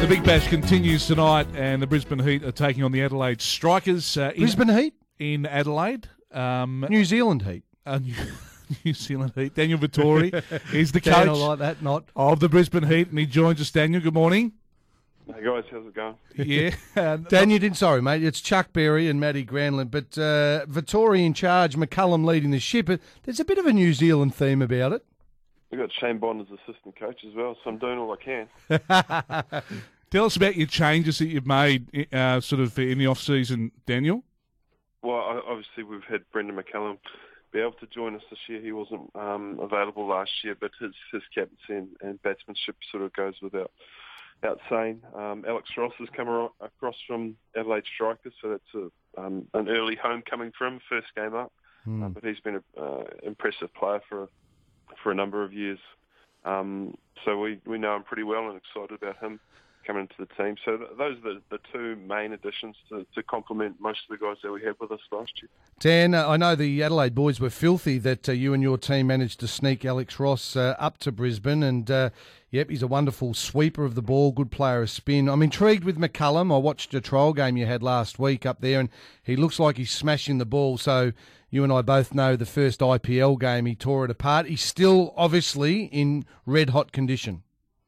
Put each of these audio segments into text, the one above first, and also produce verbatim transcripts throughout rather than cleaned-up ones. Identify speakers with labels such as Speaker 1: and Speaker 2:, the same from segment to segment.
Speaker 1: The Big Bash continues tonight, and the Brisbane Heat are taking on the Adelaide Strikers. Uh, in,
Speaker 2: Brisbane Heat?
Speaker 1: In Adelaide. Um,
Speaker 2: New Zealand Heat.
Speaker 1: Uh, New, New Zealand Heat. Daniel Vittori is the
Speaker 2: Dan,
Speaker 1: coach
Speaker 2: I like that, not.
Speaker 1: of the Brisbane Heat, and he joins us. Daniel, good morning.
Speaker 3: Hey guys, how's it going?
Speaker 1: Yeah. uh,
Speaker 2: Dan, you didn't, sorry, mate. It's Chuck Berry and Matty Granlund, but uh, Vittori in charge, McCullum leading the ship. There's a bit of a New Zealand theme about it.
Speaker 3: We've got Shane Bond as assistant coach as well, so I'm doing all I can.
Speaker 1: Tell us about your changes that you've made uh, sort of in the off-season, Daniel.
Speaker 3: Well, obviously we've had Brendan McCullum be able to join us this year. He wasn't um, available last year, but his, his captaincy and, and batsmanship sort of goes without, without saying. Um, Alex Ross has come across from Adelaide Strikers, so that's a, um, an early homecoming for him, first game up.
Speaker 2: Mm.
Speaker 3: Uh, but he's been an uh, impressive player for a, for a number of years. Um, so we, we know him pretty well and excited about him coming into the team. So th- those are the, the two main additions to, to complement most of the guys that we had with us last year.
Speaker 2: Dan, uh, I know the Adelaide boys were filthy that uh, you and your team managed to sneak Alex Ross uh, up to Brisbane, and uh, yep, he's a wonderful sweeper of the ball, good player of spin. I'm intrigued with McCullum. I watched a trial game you had last week up there, and he looks like he's smashing the ball. So you and I both know the first I P L game he tore it apart. He's still obviously in red-hot condition.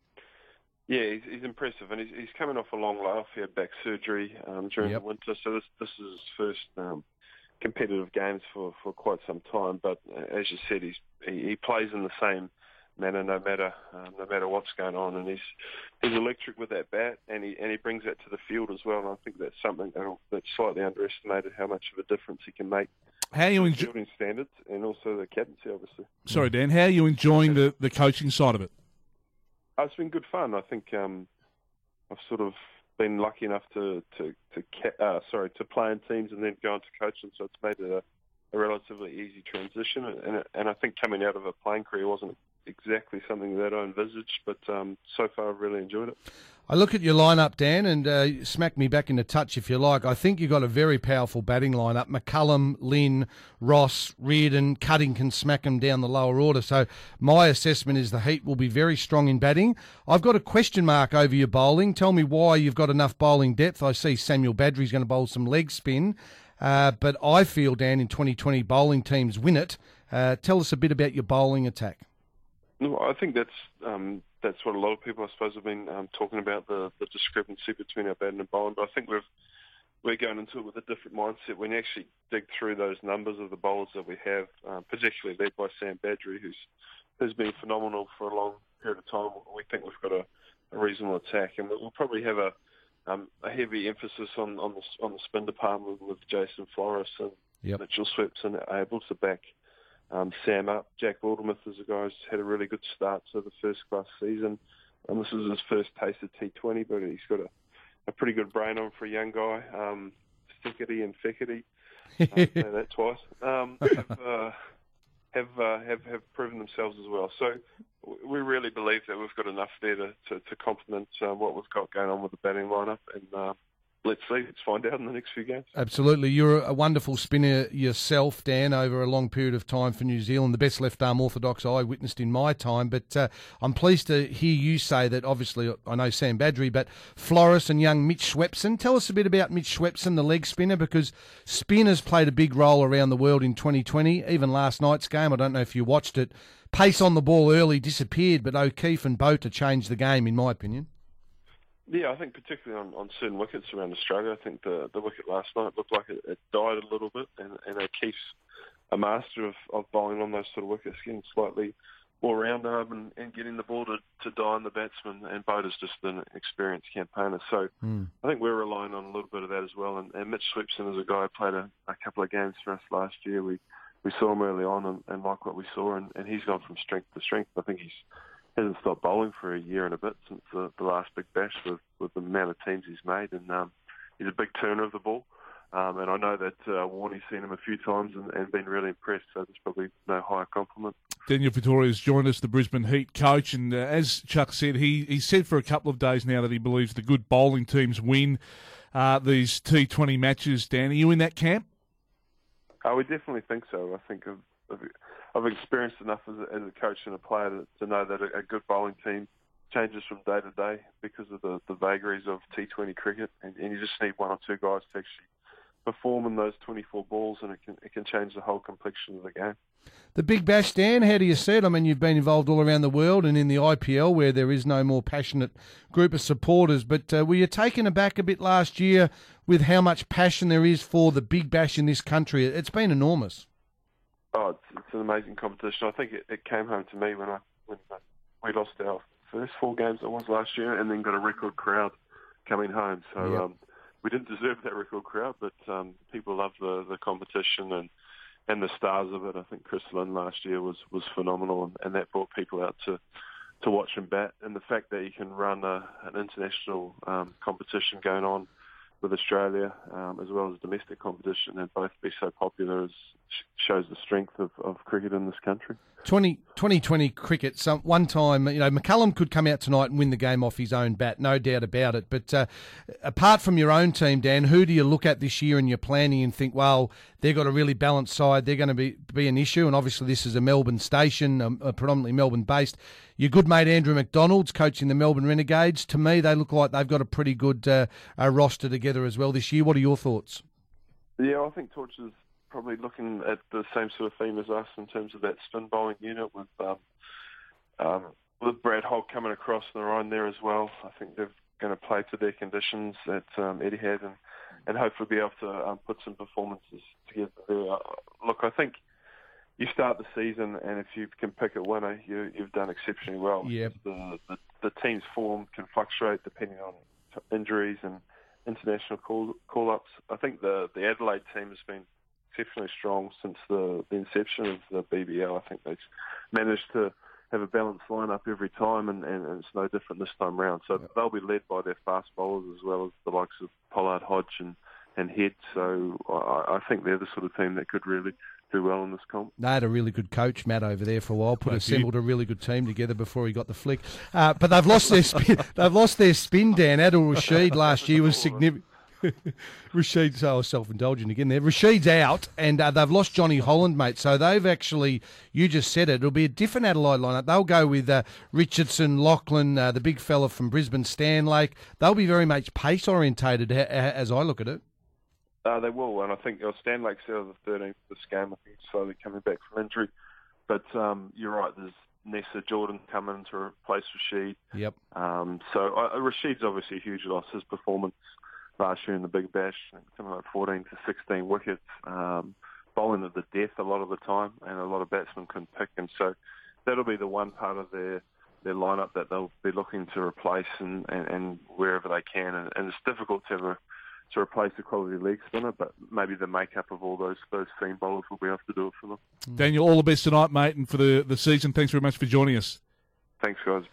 Speaker 3: Yeah, he's, he's impressive, and he's, he's coming off a long layoff. He had back surgery um, during
Speaker 2: Yep.
Speaker 3: the winter, so this this is his first um, competitive games for, for quite some time. But uh, as you said, he's he, he plays in the same manner no matter um, no matter what's going on, and he's he's electric with that bat, and he and he brings that to the field as well. And I think that's something that, that's slightly underestimated, how much of a difference he can make.
Speaker 1: How are you enjoy-
Speaker 3: fielding standards and also the captaincy, obviously.
Speaker 1: Sorry, Dan. How are you enjoying the, the coaching side of it?
Speaker 3: Oh, it's been good fun. I think um, I've sort of been lucky enough to to to ca- uh, sorry to play in teams and then go on to coaching, so it's made it a, a relatively easy transition. And and I think coming out of a playing career wasn't exactly something that I envisaged, but um, so far I've really enjoyed it.
Speaker 2: I look at your lineup, Dan, and uh, smack me back into touch if you like. I think you've got a very powerful batting lineup. McCullum, Lynn, Ross, Reardon, Cutting can smack them down the lower order. So my assessment is the Heat will be very strong in batting. I've got a question mark over your bowling. Tell me why you've got enough bowling depth. I see Samuel Badgery's going to bowl some leg spin. Uh, but I feel, Dan, in twenty twenty bowling teams win it. Uh, tell us a bit about your bowling attack.
Speaker 3: No, I think that's um, that's what a lot of people, I suppose, have been um, talking about, the, the discrepancy between our batting and bowling. But I think we've, we're going into it with a different mindset. When you actually dig through those numbers of the bowlers that we have, um, particularly led by Sam Badgery, who's who's been phenomenal for a long period of time, we think we've got a, a reasonable attack. And we'll probably have a, um, a heavy emphasis on, on, the, on the spin department with Jason Flores and
Speaker 2: Yep.
Speaker 3: Mitchell Swepson able to back Um, Sam up. Jack Wildermuth is a guy who's had a really good start to the first class season. And this is his first taste of T twenty, but he's got a, a pretty good brain on for a young guy. Um, Stickety and Feckety, uh, say that twice, um, have, uh, have, uh, have have proven themselves as well. So we really believe that we've got enough there to, to, to complement uh, what we've got going on with the batting lineup. And uh, let's see, let's find out in the next few games.
Speaker 2: Absolutely. You're a wonderful spinner yourself, Dan, over a long period of time for New Zealand, the best left-arm orthodox I witnessed in my time. But uh, I'm pleased to hear you say that, obviously, I know Sam Badgery, but Flores and young Mitch Swepson. Tell us a bit about Mitch Swepson, the leg spinner, because spin has played a big role around the world in twenty twenty. Even last night's game, I don't know if you watched it, pace on the ball early disappeared, but O'Keefe and Botha changed the game, in my opinion.
Speaker 3: Yeah, I think particularly on, on certain wickets around Australia, I think the, the wicket last night looked like it, it died a little bit, and, and O'Keefe's a master of, of bowling on those sort of wickets, getting slightly more round arm and, and getting the ball to, to die on the batsman, and Boda's just an experienced campaigner. So
Speaker 2: mm.
Speaker 3: I think we're relying on a little bit of that as well, and, and Mitch Swepson is a guy who played a, a couple of games for us last year. We we saw him early on and, and like what we saw, and, and he's gone from strength to strength. I think he's hasn't stopped bowling for a year and a bit since the, the last Big Bash with, with the amount of teams he's made, and um, he's a big turner of the ball. Um, and I know that uh, Warnie's seen him a few times and, and been really impressed, so there's probably no higher compliment.
Speaker 1: Daniel Vittori has joined us, the Brisbane Heat coach, and uh, as Chuck said, he, he said for a couple of days now that he believes the good bowling teams win uh, these T twenty matches. Dan, are you in that camp?
Speaker 3: Uh, we definitely think so. I think I've, I've, I've experienced enough as a, as a coach and a player to, to know that a, a good bowling team changes from day to day because of the, the vagaries of T twenty cricket, and, and you just need one or two guys to actually perform in those twenty-four balls, and it can it can change the whole complexion of the game.
Speaker 2: The Big Bash, Dan, how do you see it? I mean, you've been involved all around the world and in the I P L where there is no more passionate group of supporters, but uh, were you taken aback a bit last year with how much passion there is for the Big Bash in this country? It's been enormous.
Speaker 3: Oh, it's, it's an amazing competition. I think it, it came home to me when I when we lost our first four games it was last year, and then got a record crowd coming home. So
Speaker 2: Yep.
Speaker 3: um, we didn't deserve that record crowd, but um, people love the, the competition and, and the stars of it. I think Chris Lynn last year was, was phenomenal, and, and that brought people out to to watch him bat. And the fact that you can run a, an international um, competition going on with Australia, um, as well as domestic competition, and both be so popular is, shows the strength of, of cricket in this country.
Speaker 2: twenty twenty cricket, some, one time, you know, McCullum could come out tonight and win the game off his own bat, no doubt about it. But uh, apart from your own team, Dan, who do you look at this year in your planning and think, well, they've got a really balanced side, they're going to be, be an issue? And obviously this is a Melbourne station, um, uh, predominantly Melbourne-based. Your good mate Andrew McDonald's coaching the Melbourne Renegades. To me, they look like they've got a pretty good uh, uh, roster together as well this year. What are your thoughts?
Speaker 3: Yeah, I think Torch is probably looking at the same sort of theme as us in terms of that spin bowling unit with um, um, with Brad Holt coming across the line there as well. I think they're going to play to their conditions that um, Eddie had, and, and hopefully be able to um, put some performances together there. Uh, look, I think you start the season, and if you can pick a winner, you, you've done exceptionally well.
Speaker 2: Yep.
Speaker 3: The, the, the team's form can fluctuate depending on injuries and international call, call-ups. I think the, the Adelaide team has been exceptionally strong since the, the inception of the B B L. I think they've managed to have a balanced lineup every time, and, and, and it's no different this time round. So yep. They'll be led by their fast bowlers as well as the likes of Pollard, Hodge and, and Head. So I, I think they're the sort of team that could really do well in this comp.
Speaker 2: They had a really good coach, Matt, over there for a while. Put
Speaker 1: Thank
Speaker 2: assembled
Speaker 1: you.
Speaker 2: a really good team together before he got the flick. Uh, but they've lost their spin. They've lost their spin. Dan Adil Rashid last year was significant. Rashid's so self-indulgent again there. Rashid's out, and uh, they've lost Johnny Holland, mate. So they've actually, you just said it, it'll be a different Adelaide lineup. They'll go with uh, Richardson, Lachlan, uh, the big fella from Brisbane, Stanlake. They'll be very much pace-orientated ha- as I look at it.
Speaker 3: Uh, they will, and I think uh, Stanlake's out of the thirteenth of this game. I think he's slowly coming back from injury. But um, you're right, there's Nessa Jordan coming to replace Rashid.
Speaker 2: Yep.
Speaker 3: Um, so uh, Rashid's obviously a huge loss. His performance last year in the Big Bash, something like fourteen to sixteen wickets, um, bowling at the death a lot of the time, and a lot of batsmen couldn't pick him. So that'll be the one part of their, their lineup that they'll be looking to replace and, and, and wherever they can. And, and it's difficult to ever to replace a quality leg spinner, but maybe the makeup of all those those seam bowlers will be able to do it for them.
Speaker 1: Daniel, all the best tonight, mate, and for the, the season. Thanks very much for joining us.
Speaker 3: Thanks, guys.